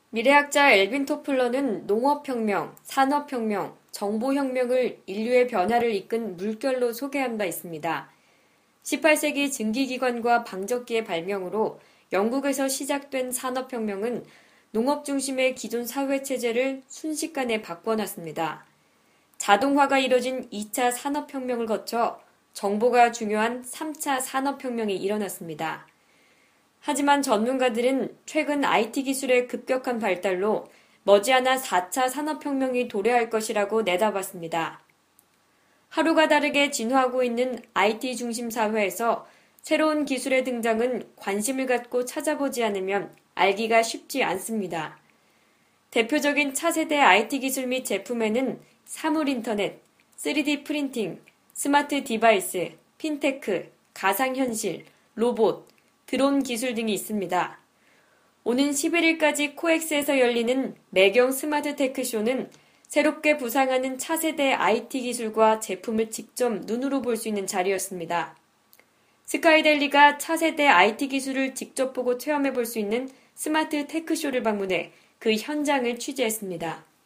미래학자 엘빈 토플러는 농업혁명, 산업혁명, 정보혁명을 인류의 변화를 이끈 물결로 소개한 바 있습니다. 18세기 증기기관과 방적기의 발명으로 영국에서 시작된 산업혁명은 농업 중심의 기존 사회체제를 순식간에 바꿔놨습니다. 자동화가 이뤄진 2차 산업혁명을 거쳐 정보가 중요한 3차 산업혁명이 일어났습니다. 하지만 전문가들은 최근 IT 기술의 급격한 발달로 머지않아 4차 산업혁명이 도래할 것이라고 내다봤습니다. 하루가 다르게 진화하고 있는 IT 중심 사회에서 새로운 기술의 등장은 관심을 갖고 찾아보지 않으면 알기가 쉽지 않습니다. 대표적인 차세대 IT 기술 및 제품에는 사물 인터넷, 3D 프린팅, 스마트 디바이스, 핀테크, 가상현실, 로봇, 드론 기술 등이 있습니다. 오는 11일까지 코엑스에서 열리는 매경 스마트 테크쇼는 새롭게 부상하는 차세대 IT 기술과 제품을 직접 눈으로 볼 수 있는 자리였습니다. 스카이델리가 차세대 IT 기술을 직접 보고 체험해 볼 수 있는 스마트 테크쇼를 방문해 그 현장을 취재했습니다.